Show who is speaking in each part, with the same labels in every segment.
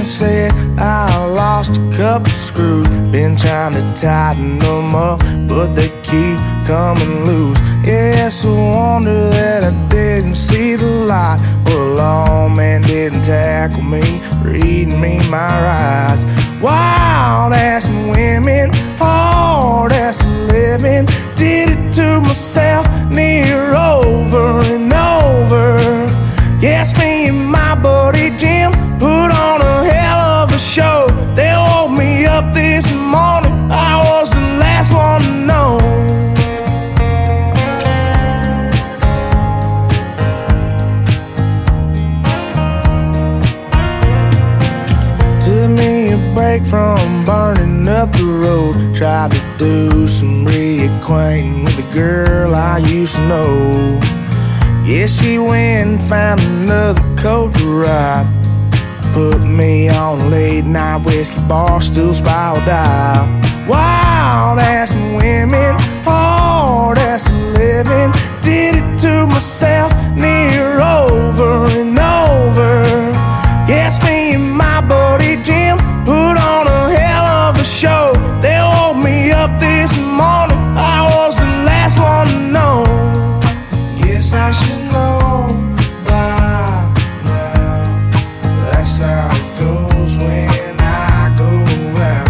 Speaker 1: and said I lost a couple screws. Been trying to tighten them up, but they keep coming loose. Yes, I wonder that I didn't see the light. Well, old man didn't tackle me, reading me my rights. Wild ass women, hard ass living. Did it to myself, near over and over. Yes, me and my buddy Jim put on a hell of a show. They woke me up this morning, I was the last one to know. Took me a break from burning up the road. Tried to do some reacquainting with a girl I used to know. Yeah, she went and found another coat to ride. Put me on a late night whiskey bar stool spiral dial. Wild ass women, hard ass living. Did it to myself, near over and over. Yes, me and my buddy Jim put on a hell of a show. They woke me up this morning, I was the last one to know. Yes, I should know by now. That's how it goes when I go out.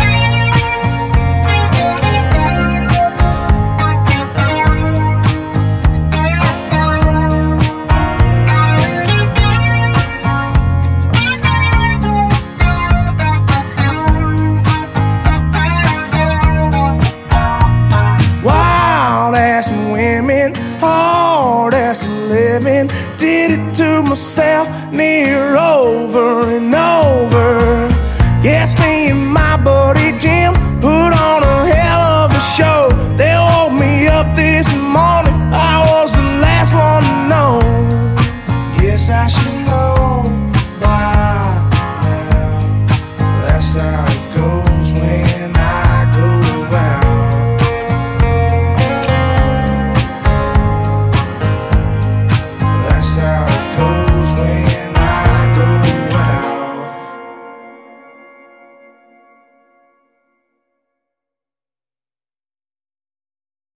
Speaker 1: Wild ass women, hard ass living. Did it to myself, near over and over. Yes, me and my buddy Jim